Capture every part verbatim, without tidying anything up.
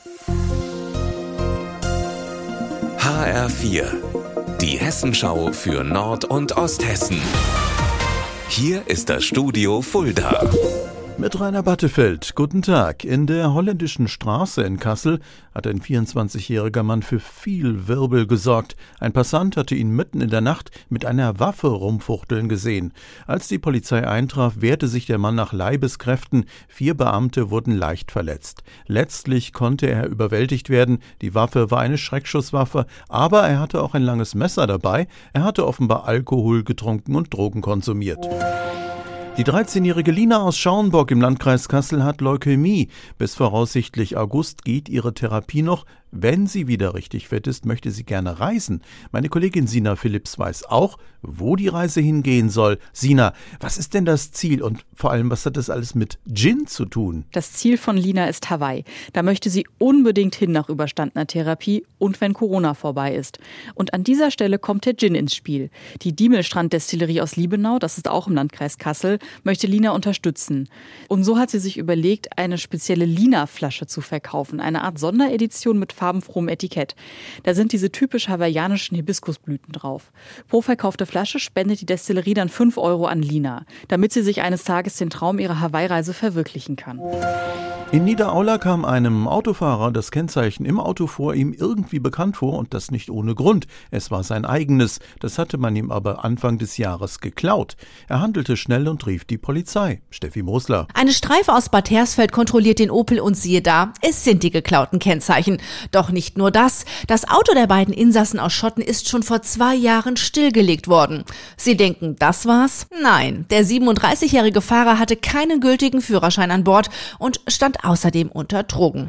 H R vier, die Hessenschau für Nord- und Osthessen. Hier ist das Studio Fulda. Mit Rainer Battefeld, guten Tag. In der Holländischen Straße in Kassel hat ein vierundzwanzigjähriger Mann für viel Wirbel gesorgt. Ein Passant hatte ihn mitten in der Nacht mit einer Waffe rumfuchteln gesehen. Als die Polizei eintraf, wehrte sich der Mann nach Leibeskräften. Vier Beamte wurden leicht verletzt. Letztlich konnte er überwältigt werden. Die Waffe war eine Schreckschusswaffe, aber er hatte auch ein langes Messer dabei. Er hatte offenbar Alkohol getrunken und Drogen konsumiert. Die dreizehnjährige Lina aus Schauenburg im Landkreis Kassel hat Leukämie. Bis voraussichtlich August geht ihre Therapie noch. Wenn sie wieder richtig fit ist, möchte sie gerne reisen. Meine Kollegin Sina Philipps weiß auch, wo die Reise hingehen soll. Sina, was ist denn das Ziel und vor allem, was hat das alles mit Gin zu tun? Das Ziel von Lina ist Hawaii. Da möchte sie unbedingt hin nach überstandener Therapie und wenn Corona vorbei ist. Und an dieser Stelle kommt der Gin ins Spiel. Die Diemelstrand-Destillerie aus Liebenau, das ist auch im Landkreis Kassel, möchte Lina unterstützen. Und so hat sie sich überlegt, eine spezielle Lina-Flasche zu verkaufen. Eine Art Sonderedition mit farbenfrohem Etikett. Da sind diese typisch hawaiianischen Hibiskusblüten drauf. Pro verkaufte Flasche spendet die Destillerie dann fünf Euro an Lina, damit sie sich eines Tages den Traum ihrer Hawaii-Reise verwirklichen kann. In Niederaula kam einem Autofahrer das Kennzeichen im Auto vor ihm irgendwie bekannt vor und das nicht ohne Grund. Es war sein eigenes, das hatte man ihm aber Anfang des Jahres geklaut. Er handelte schnell und rief die Polizei. Steffi Mosler. Eine Streife aus Bad Hersfeld kontrolliert den Opel und siehe da, es sind die geklauten Kennzeichen. Doch nicht nur das, das Auto der beiden Insassen aus Schotten ist schon vor zwei Jahren stillgelegt worden. Sie denken, das war's? Nein, der siebenunddreißigjährige Fahrer hatte keinen gültigen Führerschein an Bord und stand außerdem unter Drogen.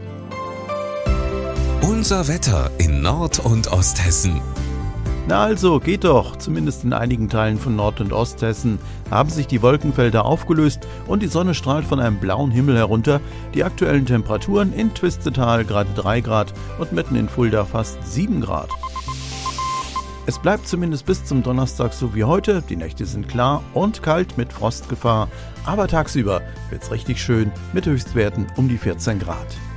Unser Wetter in Nord- und Osthessen. Na also, geht doch. Zumindest in einigen Teilen von Nord- und Osthessen haben sich die Wolkenfelder aufgelöst und die Sonne strahlt von einem blauen Himmel herunter. Die aktuellen Temperaturen in Twistetal gerade drei Grad und mitten in Fulda fast sieben Grad. Es bleibt zumindest bis zum Donnerstag so wie heute. Die Nächte sind klar und kalt mit Frostgefahr. Aber tagsüber wird's richtig schön mit Höchstwerten um die vierzehn Grad.